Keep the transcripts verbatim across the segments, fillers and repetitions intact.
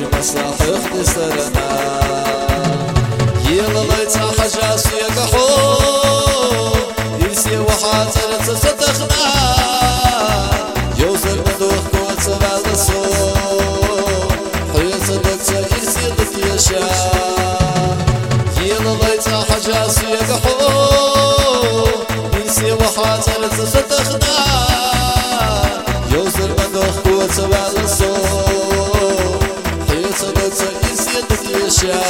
مساح اختصرنا يلا ليتا حجاس يقحو يرسي وحاتر تصدقنا يوصل مدوخ كوت بعد الصوت حياة دكتا يرسي ضد يشا يلا ليتا حجاس يقحو يرسي وحاتر تصدقنا يوصل مدوخ كوت بعد الصوت حياة دكتا يرسي ضد يشا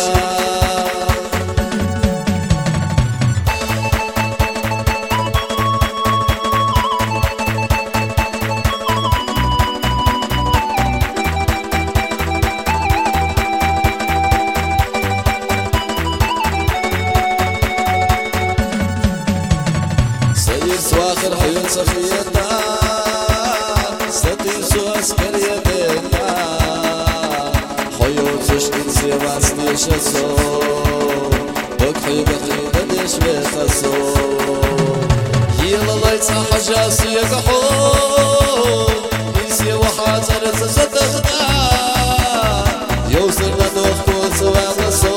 سواخر حيوت صفيتنا ستين سو عسكريتنا حيوت سشكين سيواس ديش السو بكحي بخيدة ديش بيخسو يلا ليتا حجاس يقحو يسي وحاتر تصدقنا يوصل ندوخ كوت وعد السو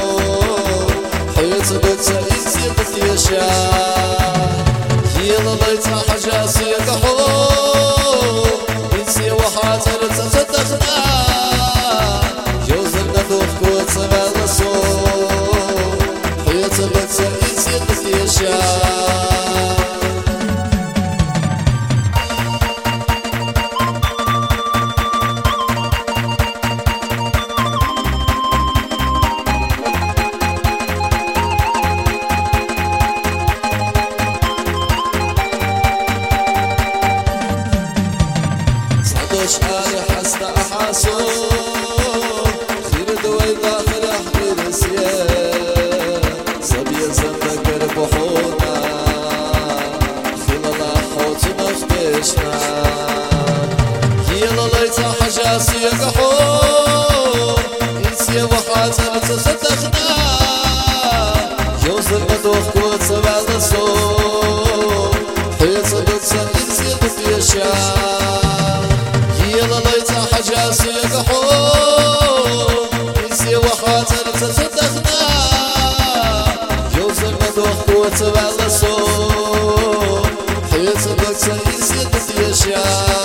حيوت بكتا يسي بتيشا يلا ليتا حجاس يقحو ينسي وحاتر تصدقنا يوزن ندوخ كوت بعد الصوت حياة بكتا ينسي بتيشا شعاري حسن أحاسو خير دوي داخل أحمد سيان صبي زنك قرب وحونا خلال حوت مفتشنا يلا ليتا حجاس يقحو ينسي وحاتر تصدقنا يوصل مدوخ كوت بعد الصوت حياة دكتا ينسي بتيشا يلا ليتا حجاس يقحو ينسي وحاتر تصدقنا يوصل مدوخ كوت بعد الصوت حياة دكتا ينسي بتيشا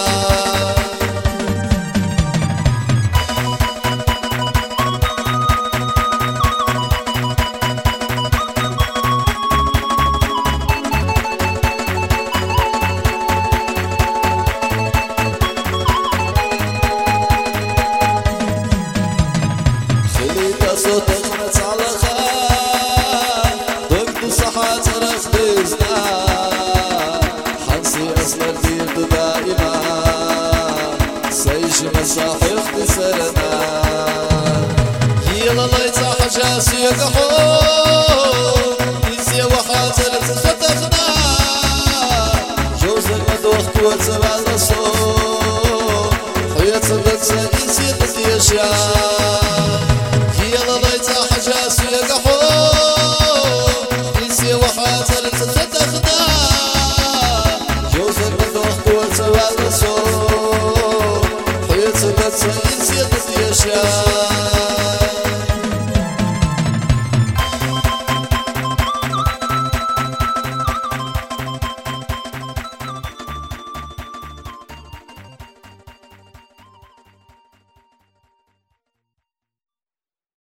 صوتك على خال ضد صحات رخبزنا حنسي أصلا دير دائما سيش مساح اختصرنا يلا ليتا حجاس يقحو ينسي وحاتر تصدقنا جوز المدوخ كوت بعد الصوت حياة دكتا ينسي بتيشا